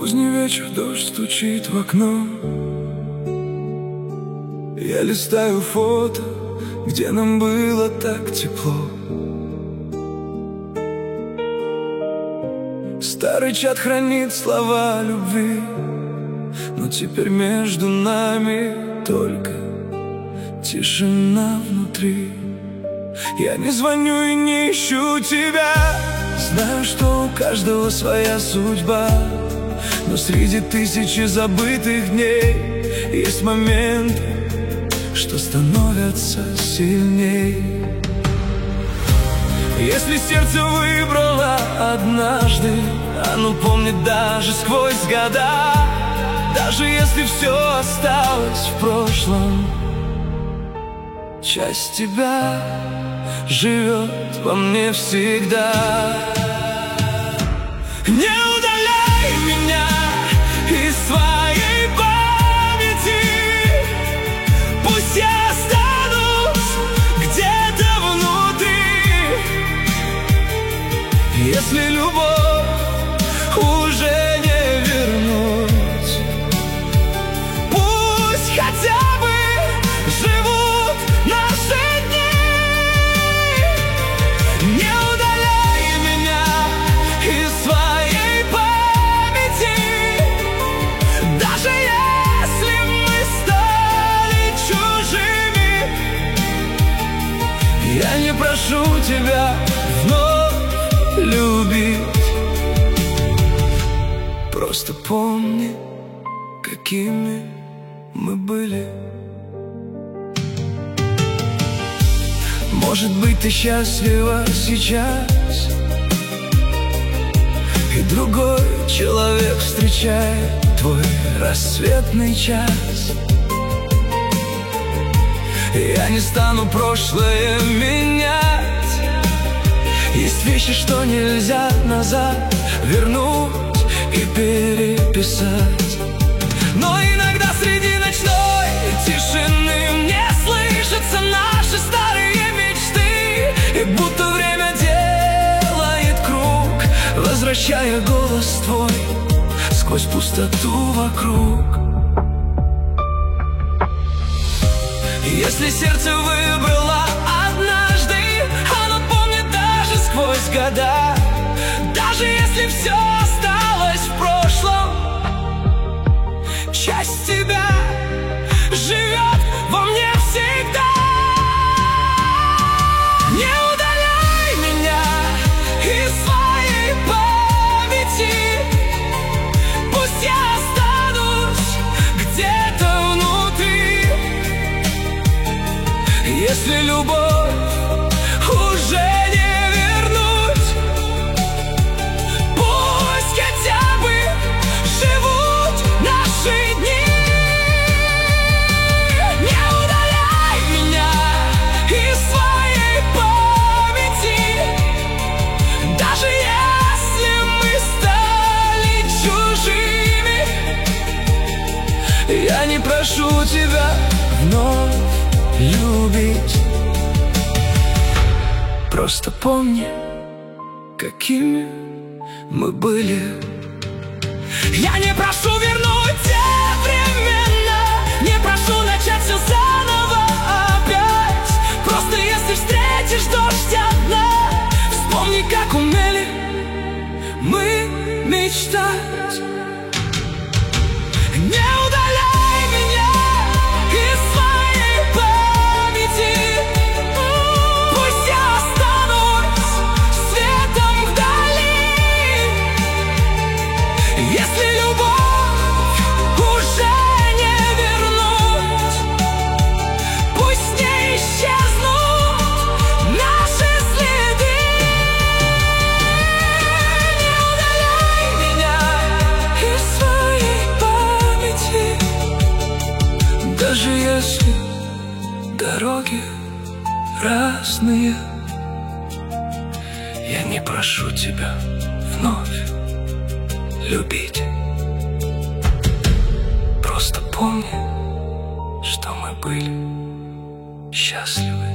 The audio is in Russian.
Поздний вечер, дождь стучит в окно. Я листаю фото, где нам было так тепло. Старый чат хранит слова любви, но теперь между нами только тишина внутри. Я не звоню и не ищу тебя. Знаю, что у каждого своя судьба, но среди тысячи забытых дней есть моменты, что становятся сильней. Если сердце выбрало однажды, оно помнит даже сквозь года. Даже если все осталось в прошлом, часть тебя живет во мне всегда. Не удаляй меня из своей памяти. Пусть я останусь где-то внутри. Если любовь уже не вернуть, пусть хотя бы живут наши дни. Не удаляй меня из своей памяти. Даже если мы стали чужими, я не прошу тебя вновь любить. Просто помни, какими мы были. Может быть, ты счастлива сейчас, и другой человек встречает твой рассветный час. Я не стану прошлое менять. Есть вещи, что нельзя назад вернуть и переписать. Но иногда среди ночной тишины мне слышатся наши старые мечты. И будто время делает круг, возвращая голос твой сквозь пустоту вокруг. Если сердце выбрало однажды, оно помнит даже сквозь года. Даже если все осталось в прошлом, часть тебя живет во мне всегда. Не удаляй меня из своей памяти. Пусть я останусь где-то внутри. Если любовь уже не вернуть, пусть хотя бы живут наши дни. Не удаляй меня из своей памяти. Даже если мы стали чужими, я не прошу тебя вновь любить. Просто помни, какими мы были. Я не прошу вернуть те времена, не прошу начать все заново опять. Просто если встретишь дождь одна, вспомни, как умели мы мечтать. Не удаляй меня из своей памяти. Пусть я останусь светом вдали. Если любовь уже не вернуть, пусть не исчезнут наши следы. Не удаляй меня из своей памяти. Даже если дороги разные, я не прошу тебя вновь любить. Просто помни, что мы были счастливы.